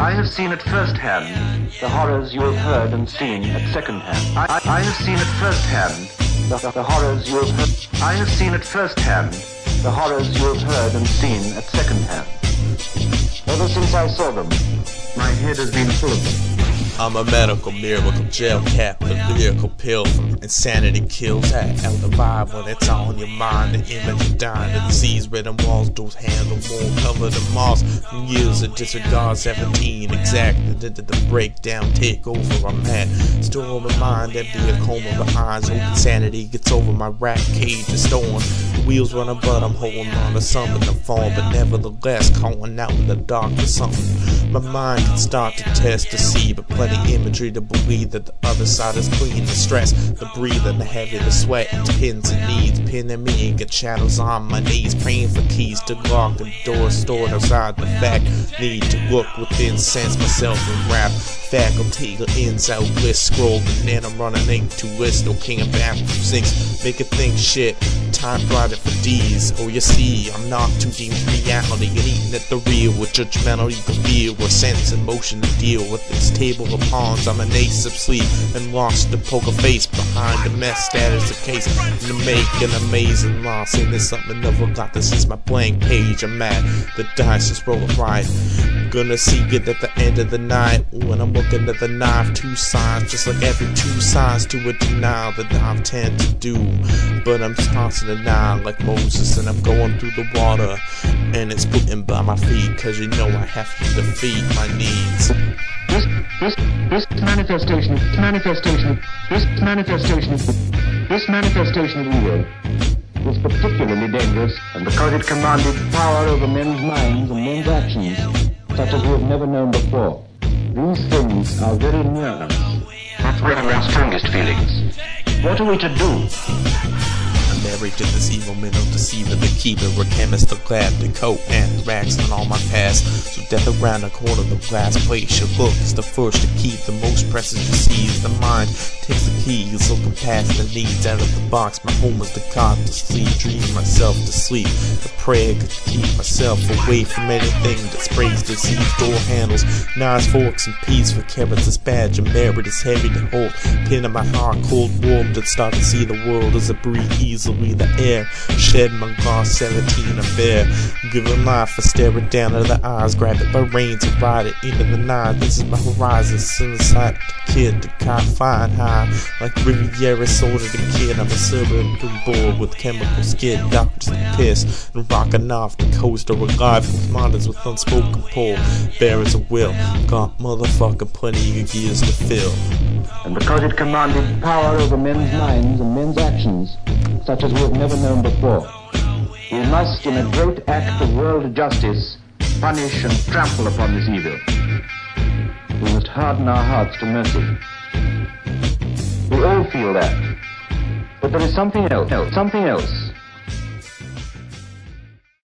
I have seen at first hand the horrors you have heard and seen at second hand. I have seen at first hand the horrors you have heard. I have seen at first hand the horrors you have heard and seen at second hand. Ever since I saw them, my head has been full of them. I'm a medical miracle, jail cap, a lyrical pill from insanity kills. Out the vibe when it's on your mind, the image of dying, the disease-ridden walls, those handle more covered in moss. From years of disregard, 17 exact, the breakdown take over. I'm at storm of mind, empty a coma behind. So insanity gets over my rat cage is stolen. The wheels running, but I'm holding on to something to fall, but nevertheless calling out in the dark for something. My mind can start to test to see, but plenty imagery to believe that the other side is clean. The stress, the breathing, the heavy, the sweat, the pins and needs, pinning me and get shadows on my knees, praying for keys to lock the door stored outside the fact. Need to look within, sense myself and rap faculty, the ins out list scroll, and then I'm running into list. No king of bathroom sinks, make it think shit. Time brought for D's. Oh, you see, I'm not too deep in reality and eating at the real with judgmental you can feel with sense and motion to deal with this table of pawns. I'm an ace of sleep and lost the poker face behind the mess that is the case. And to make an amazing loss, and there's something never got. This is my blank page. I'm mad. The dice just roll right. Gonna see it at the end of the night when I'm looking at the knife. Two sides, just like every two sides to a denial that I tend to do. But I'm tossing a nine like Moses, and I'm going through the water, and it's putting by my feet, cause you know I have to defeat my needs. This manifestation of evil is particularly dangerous, and because it commanded power over men's minds and men's actions, such as we have never known before. These things are very near us. That's one of our strongest feelings. What are we to do? Married to this evil mental deceiver, the keeper, a chemist, a lab, the coat, anthrax on all my past. So death around the corner, the last place your book is the first to keep. The most precious to seize, the mind takes the keys, looking past the needs out of the box. My home is the cot to sleep, dream myself to sleep. The prayer to keep myself away from anything that sprays disease. Door handles, knives, forks, and peas for carrots. This badge of merit is heavy to hold. Pin in my heart, cold warm to start to see the world as I breathe easily. The air, shed my glass 17 affair. Giving life, I stare it down into the eyes, grab it by reins and ride it into the night. This is my horizon, suicide kid, the cop flying high like Riviera sold to the kid. I'm a servant bored with chemical skid, doctors and piss, and rocking off the coast or alive with models with unspoken pull. Bare as a will, got motherfucking plenty of years to fill. And because it commanded power over men's minds and men's actions, such as we have never known before, we must, in a great act of world justice, punish and trample upon this evil. We must harden our hearts to mercy. We all feel that. But there is something else.